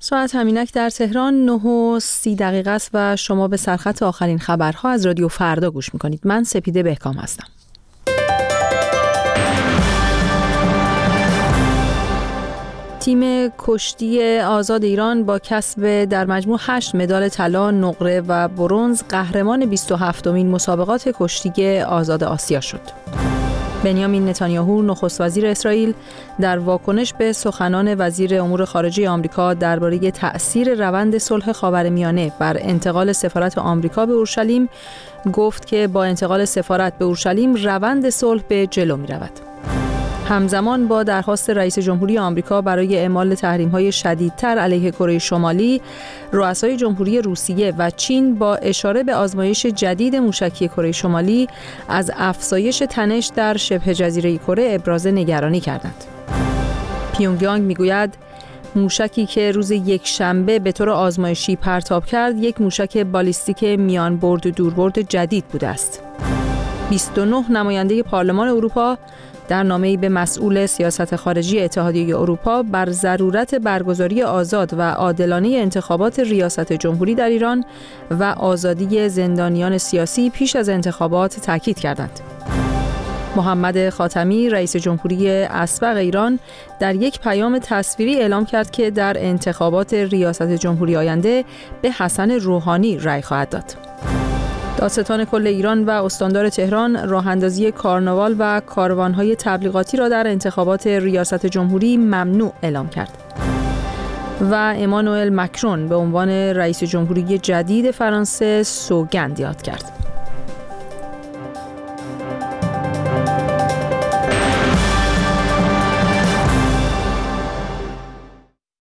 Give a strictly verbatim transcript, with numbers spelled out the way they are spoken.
ساعت همینک در تهران نه و سی دقیقه است و شما به سرخط آخرین خبرها از رادیو فردا گوش میکنید. من سپیده بهکام هستم. تیم کشتی آزاد ایران با کسب در مجموع هشت مدال طلا، نقره و برنز قهرمان بیست و هفتمین مسابقات کشتی آزاد آسیا شد. بنیامین نتانیاهو نخست وزیر اسرائیل در واکنش به سخنان وزیر امور خارجه آمریکا درباره تأثیر روند صلح خاورمیانه بر انتقال سفارت آمریکا به اورشلیم گفت که با انتقال سفارت به اورشلیم روند صلح به جلو می رود. همزمان با درخواست رئیس جمهوری آمریکا برای اعمال تحریم‌های شدیدتر علیه کره شمالی، رؤسای جمهوری روسیه و چین با اشاره به آزمایش جدید موشکی کره شمالی از افزایش تنش در شبه جزیره کره ابراز نگرانی کردند. پیونگیانگ میگوید موشکی که روز یکشنبه به طور آزمایشی پرتاب کرد، یک موشک بالیستیک میان برد و دوربرد جدید بوده است. بیست و نه نماینده پارلمان اروپا در نامه‌ای به مسئول سیاست خارجی اتحادیه اروپا بر ضرورت برگزاری آزاد و عادلانه انتخابات ریاست جمهوری در ایران و آزادی زندانیان سیاسی پیش از انتخابات تاکید کردند. محمد خاتمی رئیس جمهوری اسبق ایران در یک پیام تصویری اعلام کرد که در انتخابات ریاست جمهوری آینده به حسن روحانی رأی خواهد داد. دادستان کل ایران و استاندار تهران راه‌اندازی کارناوال و کاروان‌های تبلیغاتی را در انتخابات ریاست جمهوری ممنوع اعلام کرد. و امانوئل مکرون به عنوان رئیس جمهوری جدید فرانسه سوگند یاد کرد.